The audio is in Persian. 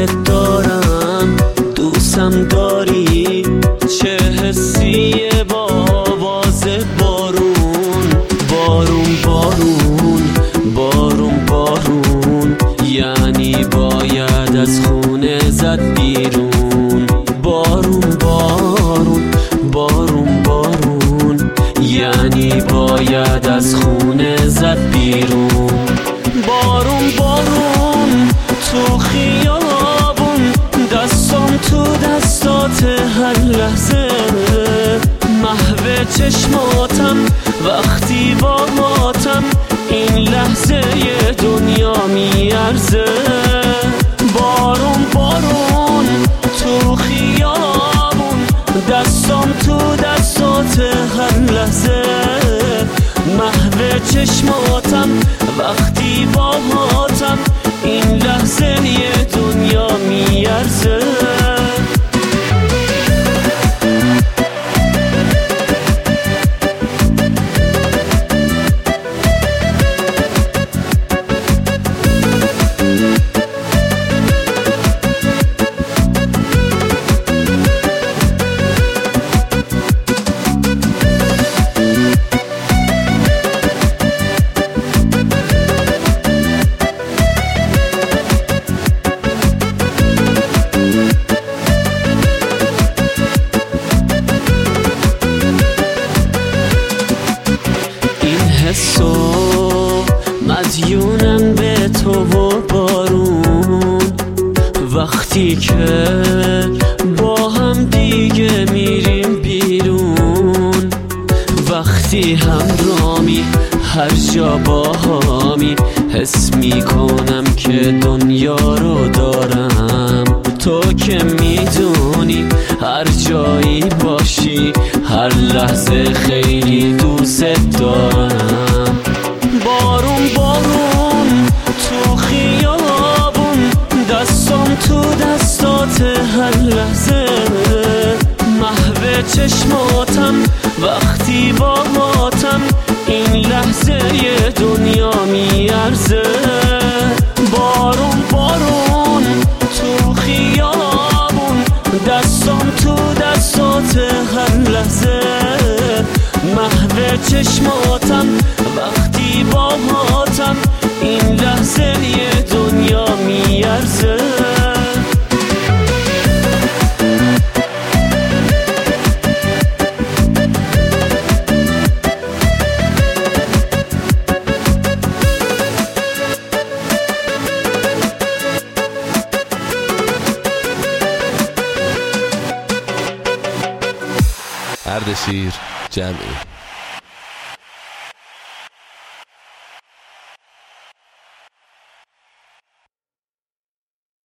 دارم، دوستم داری، چه حسیه با آواز بارون. بارون بارون بارون بارون، یعنی باید از خونه زد بیرون. بارون بارون بارون بارون، یعنی باید از خونه زد بیرون. بارون بارون تو خیابون، دستم تو دستات هر لحظه. محو چشماتم وقتی با ماتم، این لحظه ی دنیا میارزه. بارون بارون تو خیابون، دستم تو دستات هر لحظه. محو چشماتم وقتی با ماتم، این لحظه ی دنیا میارزه. حسو مدیونم به تو و بارون، وقتی که با هم دیگه میریم بیرون. وقتی همرامی هر جا با همی، حس میکنم که دنیا رو دارم. تو که میدونی هر جایی باشی، هر لحظه خیلی دوست دارم. بارون بارون تو خیابون، دستم تو دستات هر لحظه. محو چشماتم وقتی با ماتم، این لحظه ی دنیا میارزه. بارون بارون تو خیابون، دستم تو دستات هر لحظه. محو چشماتم وقتی با ماتم، این لحظه ی دنیا میارزه. اردشیر جمعی.